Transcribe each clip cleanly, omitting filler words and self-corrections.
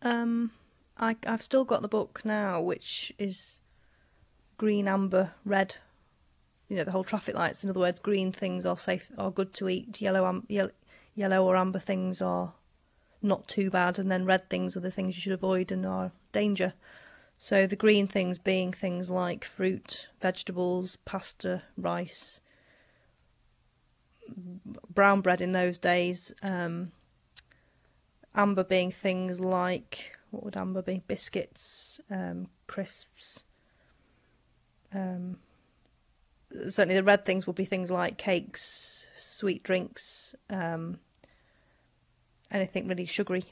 I've still got the book now, which is green, amber, red. You know, the whole traffic lights. In other words, green things are safe, are good to eat. Yellow or amber things are not too bad, and then red things are the things you should avoid and are danger. So the green things being things like fruit, vegetables, pasta, rice, brown bread in those days. Amber being things like, what would amber be? Biscuits, crisps. Certainly the red things will be things like cakes, sweet drinks, anything really sugary.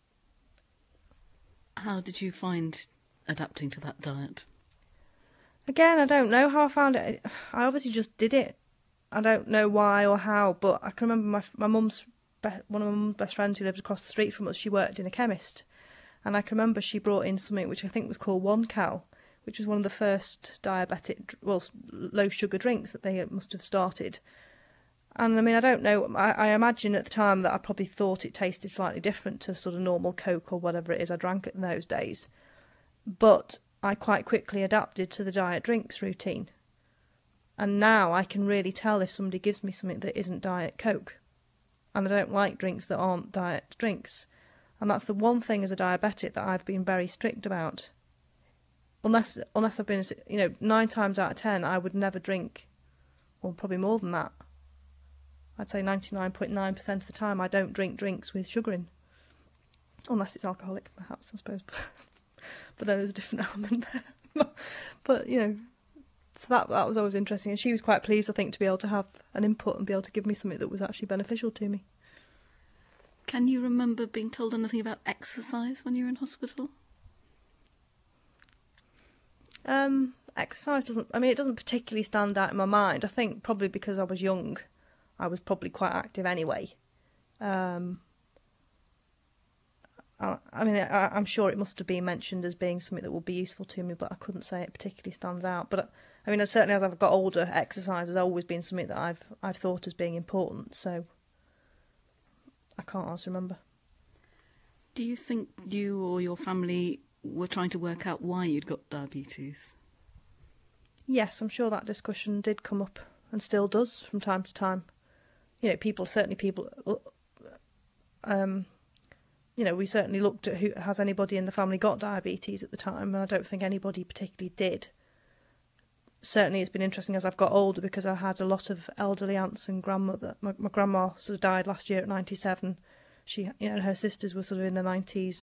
How did you find adapting to that diet? Again, I don't know how I found it. I obviously just did it. I don't know why or how, but I can remember my mum's one of my mum's best friends who lived across the street from us. She worked in a chemist, and I can remember she brought in something which I think was called 1Cal, which was one of the first low sugar drinks that they must have started. And I mean, I don't know. I imagine at the time that I probably thought it tasted slightly different to sort of normal Coke or whatever it is I drank in those days. But I quite quickly adapted to the diet drinks routine. And now I can really tell if somebody gives me something that isn't Diet Coke. And I don't like drinks that aren't diet drinks. And that's the one thing as a diabetic that I've been very strict about. Unless I've been, 9 times out of 10, I would never drink, or probably more than that. I'd say 99.9% of the time I don't drink drinks with sugar in. Unless it's alcoholic, perhaps, I suppose. But then there's a different element there. But, so that was always interesting. And she was quite pleased, I think, to be able to have an input and be able to give me something that was actually beneficial to me. Can you remember being told anything about exercise when you were in hospital? Exercise it doesn't particularly stand out in my mind. I think probably because I was young, I was probably quite active anyway. I'm sure it must have been mentioned as being something that would be useful to me, but I couldn't say it particularly stands out. But certainly as I've got older, exercise has always been something that I've thought as being important. So I can't honestly remember. Do you think you or your family were trying to work out why you'd got diabetes? Yes, I'm sure that discussion did come up and still does from time to time. We certainly looked at has anybody in the family got diabetes at the time, and I don't think anybody particularly did. Certainly it's been interesting as I've got older because I had a lot of elderly aunts and grandmother. My grandma sort of died last year at 97. She, her sisters were sort of in their 90s.